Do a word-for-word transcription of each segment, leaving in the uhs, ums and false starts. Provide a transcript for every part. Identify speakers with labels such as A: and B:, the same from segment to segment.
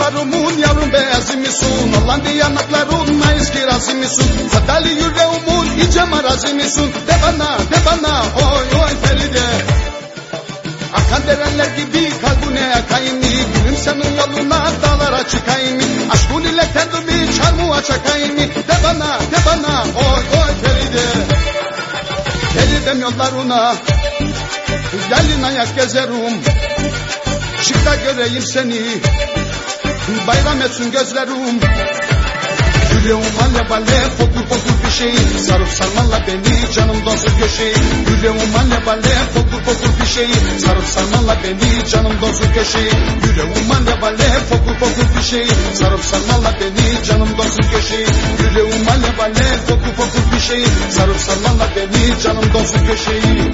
A: Yanaklarımın yavrum beyazı mısın? Olan bir yanakların mayıs kirazı mısın? Sadali yüreğimin iyice marazı mısın? De bana, de bana, oy oy Feride. Akan derenler gibi kalbine akayım mı? Gülüm senin yoluna dağlara çıkayım mı? Aşkın ile kendimi çarmıha çakayım mı? De bana, de bana, oy oy Feride. Feridem yollarına yalın ayak gezerim. Çık da göreyim seni, bayram etsin gözlerim. Yüreğim alev alev, fokur fokur bir şey. Sarıp sarmalla beni, canım donsun köşeyi. Yüreğim alev alev, fokur fokur bir şey. Sarıp sarmalla beni, canım donsun köşeyi. Yüreğim alev alev, fokur fokur bir şey. Sarıp sarmalla beni, canım donsun köşeyi. Yüreğim alev alev, fokur fokur bir şey. Sarıp sarmalla beni, canım donsun köşeyi.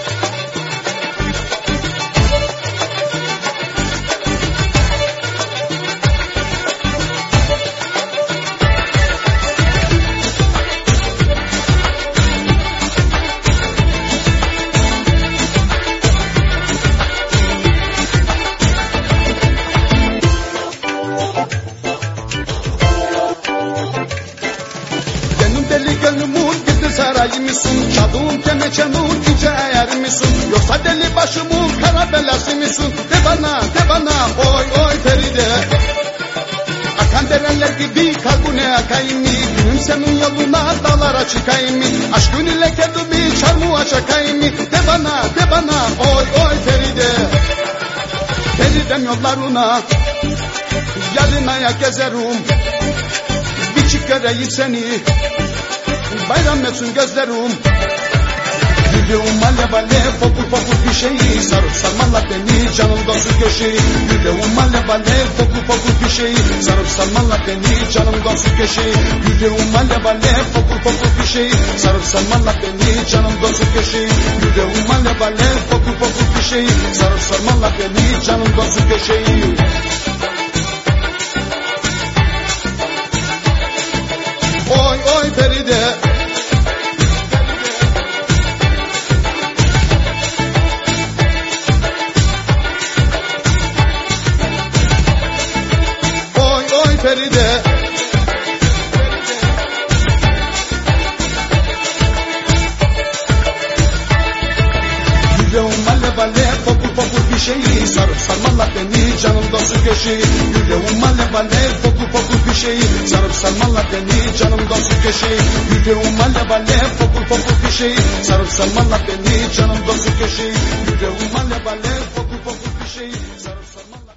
A: Deli gönlümün gizli sarayı mısın? Çaldığım kemençenin ince ayarı mısın? Yoksa deli başımın kara belası mısın? De bana, de bana, oy oy Feride. Akan derenler gibi kalbine akayım mı? Gülüm senin yoluna dağlara çıkayım mı? Aşkın ile kendimi çarmıha çakayım mı? De bana, de bana, oy oy Feride. Feridem yollarına yalın ayak gezerim. Bir çık göreyim seni, bayram etsin gözlerim. Yüreğim alev alev, fokur fokur bir şey. Sarıp sarmalla beni, canım donsun köşeyi. Yüreğim alev alev, fokur fokur bir şey. Sarıp sarmalla beni, canım donsun köşeyi. Yüreğim alev alev, fokur fokur bir şey. Sarıp sarmalla beni, canım donsun köşeyi. Yüreğim alev alev, fokur fokur bir şey. Sarıp sarmalla beni, canım donsun köşeyi. Oy oy Feride. Oy oy Feride. Yüreğim alev alev, fokur fokur bir şey. Sarıp sarmalla beni, canım donsun köşeyi. Yüreğim alev alev, fokur fokur bir şey. Sarıp sarmalla beni, canım donsun köşeyi. Yüreğim alev alev, fokur fokur bir şey. Sarıp sarmalla beni, canım donsun köşeyi. Yüreğim alev alev, fokur fokur bir şey.